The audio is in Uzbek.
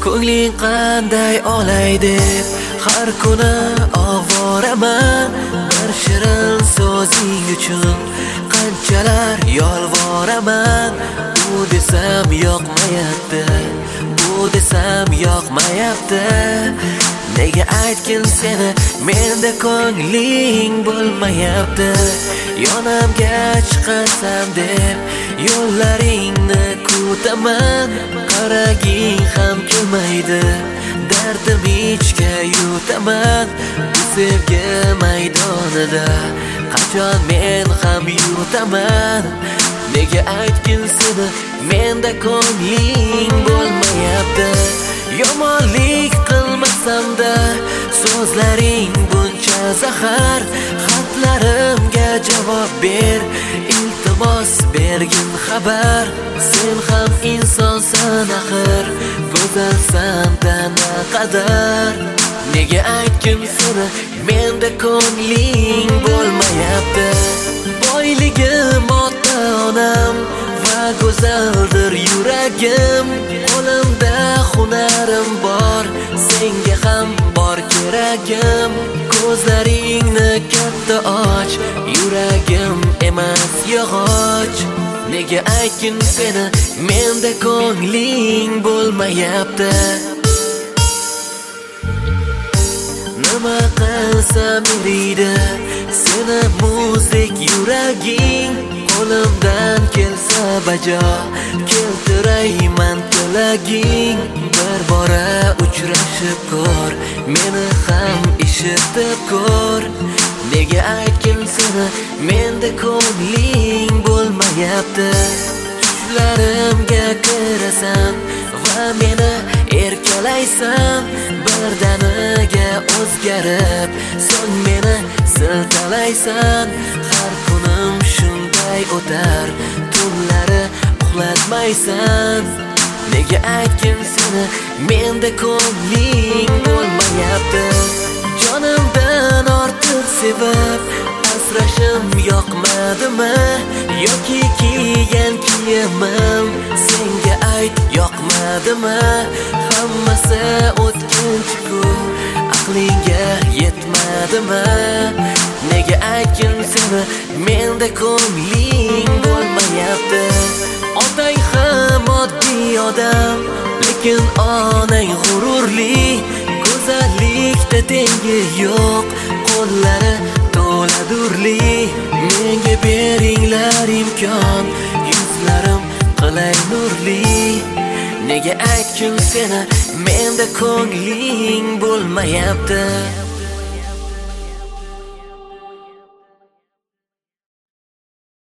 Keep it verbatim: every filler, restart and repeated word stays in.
Ko'ngling qanday olay deb har kuni ovoraman. Bir shirin so'zing uchun qanchalar yolvoraman. Bu desam yoqmayapti, bu desam yoqmayapti. Nega aytgin seni menda ko'ngling bo'lmayapti? Yonimga chiqarsam deb yo'llaringni kutaman. Qaraging ham kelmaydi, dardim ichga yutaman. Bu sevgi maydonida qachon men ham yutaman? Nega aytgin seni menda ko'ngling bo'lmayapti? Yomonlik qilmasam-da so'zlaring buncha zahar. Xatlarimga javob ber, iltimos bergin xabar. Sen ham insonsan axir, go'zalsan-da naqadar. Nega aytgin seni menda ko'ngling bo'lmayapti? Boyligim ota-onam va go'zaldir yuragim. Qo'limda hunarim bor, senga ham bor keragim. Ko'zlaringni katta och, yuragim emas yog'och. Nega aytgin seni menda ko'ngling bo'lmayapti? Nima qilsam eriydi seni muzdek yuraging. Qo'limdan kelsa bajo keltirayman tilaging. Bir bora uchrashib ko'r, meni ham eshitib ko'r. Nega aytgin seni menda ko'ngling bo'lmayapti? Tushlarimga kirasan va meni erkalaysan. Birdaniga o'zgarib so'ng meni siltalaysan. Har kunim shunday o'tar, tunlari uxlatmaysan. Nega aytgin seni menda ko'ngling bo'lmayapti? Jonimdan ortiq sevib asrashim yoqmadimi? Yoki kiygan kiyimim senga ayt yoqmadimi? Hammasi o'tkinchi-ku, aqlingga yetmadimi? Nega aytgin seni menda ko'ngling bo'lmayapti? Otang ham oddiy odam, lekin onang g'ururli. Go'zallikda tengi yo'q, qo'llari to'la durli. Menga beringlar imkon, yuzlarim qilay nurli. Nega aytgin seni menda ko'ngling bo'lmayapti?